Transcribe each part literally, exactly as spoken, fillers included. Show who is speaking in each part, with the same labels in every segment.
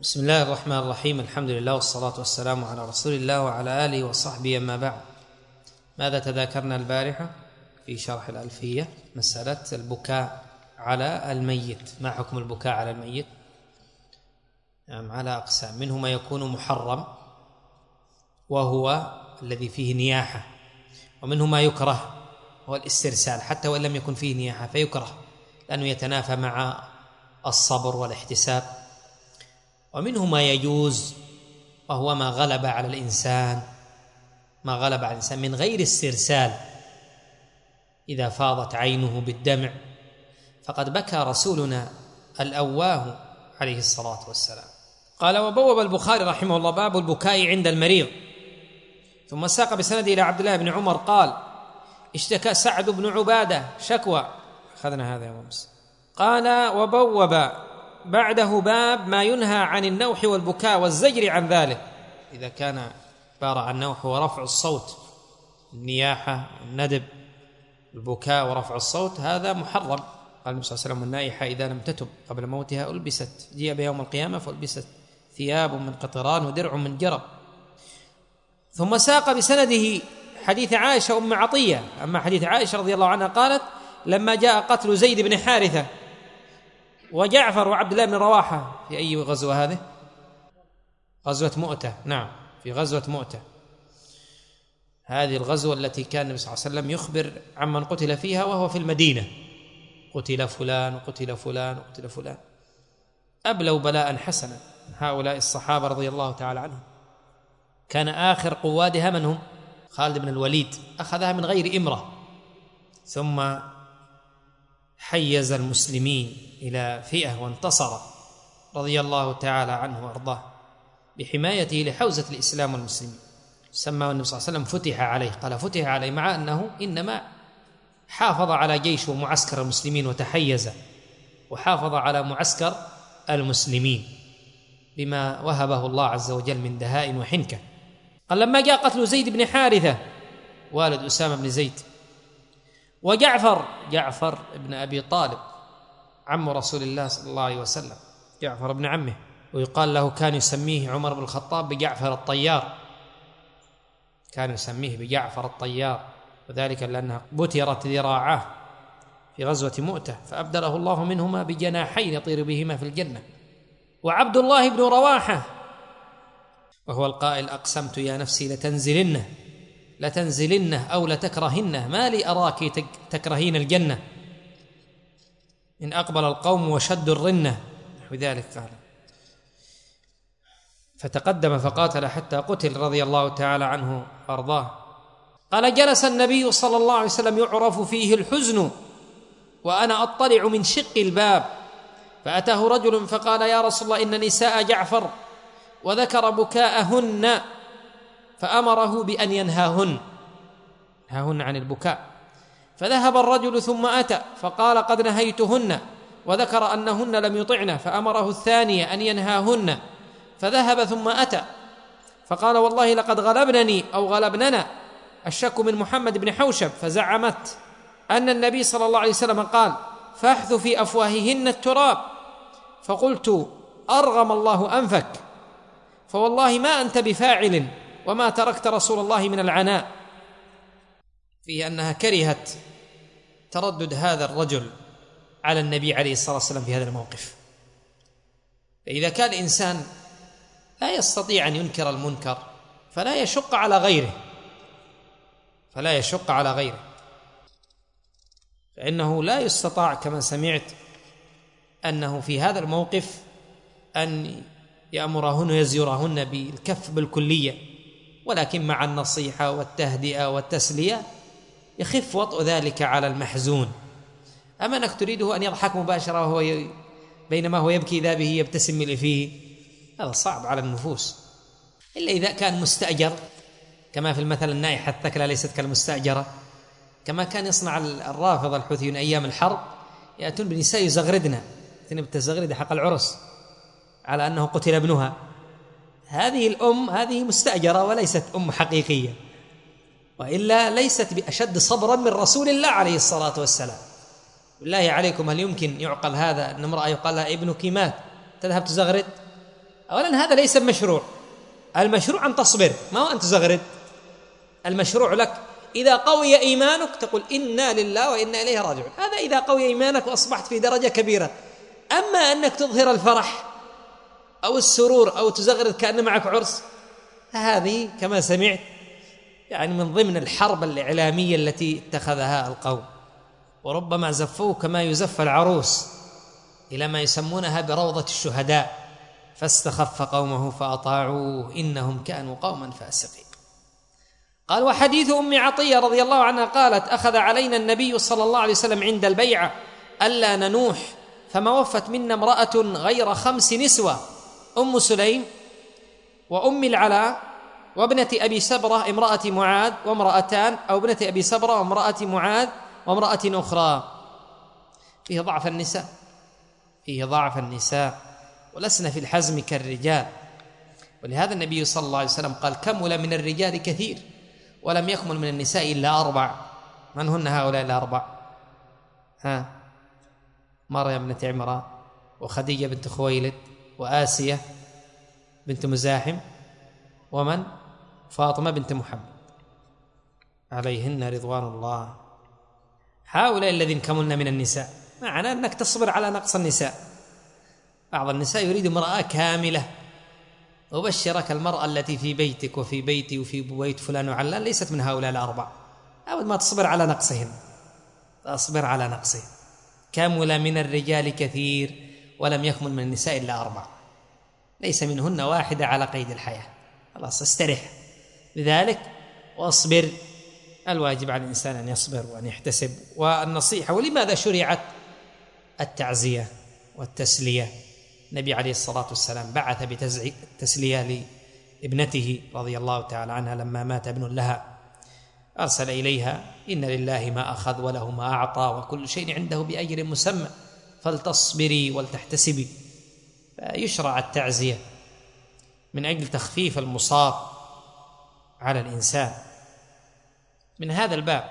Speaker 1: بسم الله الرحمن الرحيم. الحمد لله والصلاة والسلام على رسول الله وعلى آله وصحبه. أما بعد، ماذا تذاكرنا البارحة في شرح الألفية؟ مسألة البكاء على الميت. ما حكم البكاء على الميت؟ نعم، على أقسام. منه ما يكون محرم وهو الذي فيه نياحة، ومنه ما يكره هو الاسترسال حتى وإن لم يكن فيه نياحة فيكره لأنه يتنافى مع الصبر والاحتساب. ومنه ما يجوز وهو ما غلب على الإنسان ما غلب على الإنسان من غير استرسال. إذا فاضت عينه بالدمع فقد بكى رسولنا الأواه عليه الصلاة والسلام. قال: وبوب البخاري رحمه الله باب البكاء عند المريض. ثم ساق بسنده إلى عبد الله بن عمر قال: اشتكى سعد بن عبادة شكوى. أخذنا هذا يا ممس. قال: وبوب بعده باب ما ينهى عن النوح والبكاء والزجر عن ذلك. إذا كان عبارة عن النوح ورفع الصوت، النياحة والندب، البكاء ورفع الصوت، هذا محرم. قال النبي صلى الله عليه وسلم: النائحة إذا لم تتب قبل موتها ألبست جيء بيوم القيامة فألبست ثياب من قطران ودرع من جرب. ثم ساق بسنده حديث عائشة أم عطية. أما حديث عائشة رضي الله عنها قالت: لما جاء قتل زيد بن حارثة وجعفر وعبد الله بن رواحة في أي غزوة هذه؟ غزوة مؤتة. نعم، في غزوة مؤتة. هذه الغزوة التي كان النبي صلى الله عليه وسلم يخبر عمن قتل فيها وهو في المدينة: قتل فلان وقتل فلان وقتل فلان. أبلوا بلاء حسنا هؤلاء الصحابة رضي الله تعالى عنهم. كان آخر قوادها من هم؟ خالد بن الوليد، أخذها من غير إمرة، ثم حيز المسلمين إلى فئة وانتصر رضي الله تعالى عنه وأرضاه بحمايته لحوزة الإسلام والمسلمين. سمى النبي صلى الله عليه وسلم فتح عليه. قال فتح عليه، مع أنه إنما حافظ على جيش ومعسكر المسلمين وتحيز وحافظ على معسكر المسلمين بما وهبه الله عز وجل من دهاء وحنكة. قال: لما جاء قتل زيد بن حارثة والد أسامة بن زيد وجعفر جعفر بن أبي طالب عم رسول الله صلى الله عليه وسلم، جعفر بن عمه، ويقال له كان يسميه عمر بن الخطاب بجعفر الطيار، كان يسميه بجعفر الطيار، وذلك لأنها بترت ذراعاه في غزوة مؤتة فأبدله الله منهما بجناحين يطير بهما في الجنة. وعبد الله بن رواحة وهو القائل: أقسمت يا نفسي لتنزلنه لتنزلنه أو لتكرهنه، ما لي أراك تكرهين الجنة إن أقبل القوم وشدوا الرنة، نحو ذلك. قال فتقدم فقاتل حتى قتل رضي الله تعالى عنه وأرضاه. قال: جلس النبي صلى الله عليه وسلم يعرف فيه الحزن وأنا أطلع من شق الباب، فأتاه رجل فقال: يا رسول الله، إن نساء جعفر وذكر بكاءهن فأمره بأن ينهاهن ينهاهن عن البكاء. فذهب الرجل ثم أتى فقال: قد نهيتهن، وذكر أنهن لم يطعن فأمره الثانية أن ينهاهن. فذهب ثم أتى فقال: والله لقد غلبنني أو غلبننا الشك من محمد بن حوشب. فزعمت أن النبي صلى الله عليه وسلم قال: فاحث في أفواههن التراب. فقلت: أرغم الله أنفك، فوالله ما أنت بفاعل وما تركت رسول الله من العناء. فيه أنها كرهت تردد هذا الرجل على النبي عليه الصلاة والسلام في هذا الموقف. فإذا كان الإنسان لا يستطيع أن ينكر المنكر فلا يشق على غيره فلا يشق على غيره فإنه لا يستطاع كما سمعت أنه في هذا الموقف أن يأمرهن ويزجرهن بالكف بالكلية، ولكن مع النصيحة والتهدئة والتسلية يخف وطء ذلك على المحزون. أما أنك تريده أن يضحك مباشرة وهو ي... بينما هو يبكي إذا به يبتسم لفيه، هذا صعب على النفوس، إلا إذا كان مستأجر، كما في المثل: النائحة الثكلى ليست كالمستأجرة، كما كان يصنع الرافض الحوثيون أيام الحرب، يأتون بنساء يزغردن بالتزغرد حق العرس على أنه قتل ابنها. هذه الأم هذه مستأجرة وليست أم حقيقية، وإلا ليست بأشد صبرا من رسول الله عليه الصلاة والسلام. بالله عليكم، هل يمكن يعقل هذا أن امرأة يقال لها ابنك مات تذهب تزغرد؟ أولا هذا ليس مشروع، المشروع أن تصبر، ما هو أن تزغرد. المشروع لك إذا قوي إيمانك تقول إنا لله وإنا إليه راجعون، هذا إذا قوي إيمانك وأصبحت في درجة كبيرة. أما أنك تظهر الفرح أو السرور أو تزغرد كأن معك عرس، هذه كما سمعت يعني من ضمن الحرب الإعلامية التي اتخذها القوم، وربما زفوه كما يزف العروس إلى ما يسمونها بروضة الشهداء، فاستخف قومه فأطاعوه إنهم كانوا قوما فاسقين. قال: وحديث أم عطية رضي الله عنها قالت: أخذ علينا النبي صلى الله عليه وسلم عند البيعة ألا ننوح، فما وفت منا امرأة غير خمس نسوة: أم سليم وأم العلاء وابنة أبي سبرة امرأة معاذ وامرأتان، أو ابنة أبي سبرة وامرأة معاذ وامرأة أخرى. فيه ضعف النساء، فيه ضعف النساء، ولسنا في الحزم كالرجال. ولهذا النبي صلى الله عليه وسلم قال: كمل من الرجال كثير ولم يكمل من النساء إلا أربع. من هن هؤلاء الأربع؟ ها مريم بنت عمران، وخديجة بنت خويلد، وآسية بنت مزاحم، ومن؟ فاطمة بنت محمد عليهن رضوان الله. هؤلاء الذين كملن من النساء. معنى أنك تصبر على نقص النساء. بعض النساء يريد امرأة كاملة. أبشرك المرأة التي في بيتك وفي بيتي وفي بيت فلان وعلان ليست من هؤلاء الأربع. أود ما تصبر على نقصهن، تصبر على نقصهن. كمل من الرجال كثير ولم يكمل من النساء إلا أربع، ليس منهن واحدة على قيد الحياة. خلاص استرح لذلك واصبر. الواجب على الإنسان أن يصبر وأن يحتسب. والنصيحة، ولماذا شرعت التعزية والتسلية؟ النبي عليه الصلاة والسلام بعث بالتسلية لابنته رضي الله تعالى عنها لما مات ابن لها، أرسل إليها: إن لله ما أخذ وله ما أعطى وكل شيء عنده بأجل مسمى فلتصبري ولتحتسبي. فيشرع التعزية من أجل تخفيف المصاب على الإنسان. من هذا الباب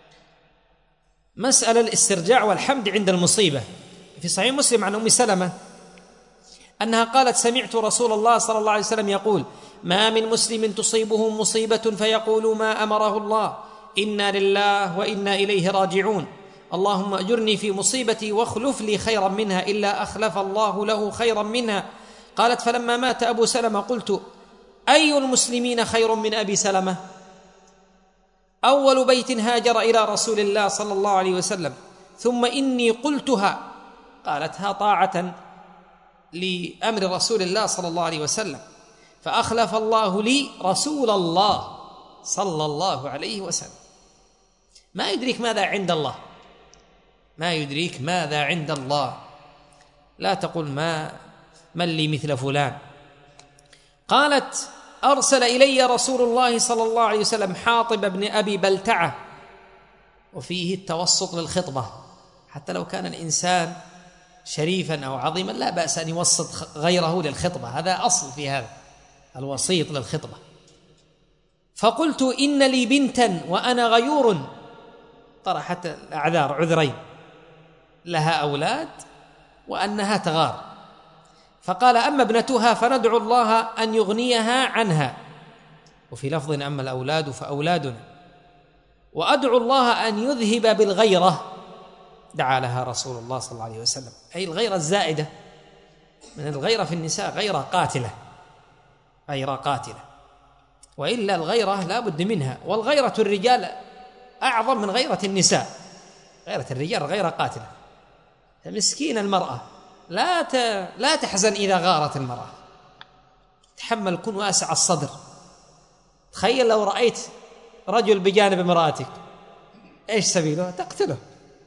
Speaker 1: مسألة الاسترجاع والحمد عند المصيبة. في صحيح مسلم عن أم سلمة أنها قالت: سمعت رسول الله صلى الله عليه وسلم يقول: ما من مسلم تصيبه مصيبة فيقول ما أمره الله إنا لله وإنا إليه راجعون، اللهم أجرني في مصيبتي واخلف لي خيرا منها، إلا أخلف الله له خيرا منها. قالت: فلما مات أبو سلمة قلت: أي المسلمين خير من أبي سلمة؟ أول بيت هاجر إلى رسول الله صلى الله عليه وسلم، ثم إني قلتها. قالتها طاعة لأمر رسول الله صلى الله عليه وسلم، فأخلف الله لي رسول الله صلى الله عليه وسلم. ما يدريك ماذا عند الله، ما يدريك ماذا عند الله. لا تقول ما من لي مثل فلان. قالت: أرسل إلي رسول الله صلى الله عليه وسلم حاطب بن أبي بلتعة، وفيه التوسط للخطبة، حتى لو كان الإنسان شريفا أو عظيما لا بأس أن يوسط غيره للخطبة، هذا أصل في هذا الوسيط للخطبة. فقلت: إن لي بنتا وأنا غيور، طرحت الأعذار عذرين، لها أولاد وأنها تغار. فقال: أما ابنتها فندعو الله أن يغنيها عنها، وفي لفظ: أما الأولاد فأولادنا، وأدعو الله أن يذهب بالغيرة. دعا لها رسول الله صلى الله عليه وسلم، أي الغيرة الزائدة. من الغيرة في النساء غيرة قاتلة، غيرة قاتلة، وإلا الغيرة لا بد منها. والغيرة الرجال أعظم من غيرة النساء. غيرة الرجال غيرة قاتلة. مسكين المرأة، لا لا تحزن إذا غارت المرأة، تحمل، كن واسع الصدر. تخيل لو رأيت رجل بجانب امرأتك، إيش سبيله؟ تقتله،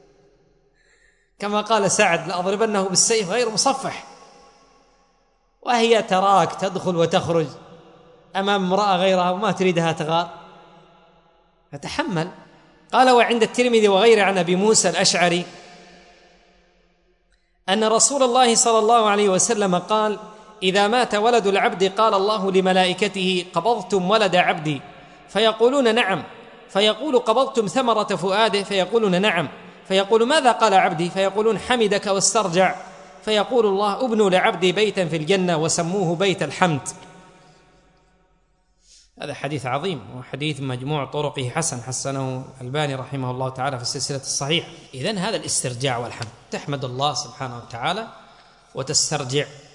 Speaker 1: كما قال سعد: لأضربنه بالسيف غير مصفح. وهي تراك تدخل وتخرج أمام امرأة غيرها وما تريدها تغار، فتحمل. قال: وعند الترمذي وغيره عن أبي موسى الأشعري أن رسول الله صلى الله عليه وسلم قال: إذا مات ولد العبد قال الله لملائكته: قبضتم ولد عبدي؟ فيقولون: نعم. فيقول: قبضتم ثمرة فؤاده؟ فيقولون: نعم. فيقول: ماذا قال عبدي؟ فيقولون: حمدك واسترجع. فيقول الله ابنوا لعبدي بيتا في الجنة وسموه بيت الحمد. هذا حديث عظيم وحديث مجموع طرقه حسن، حسنه الألباني رحمه الله تعالى في السلسلة الصحيحة. إذن هذا الاسترجاع والحمد، تحمد الله سبحانه وتعالى وتسترجع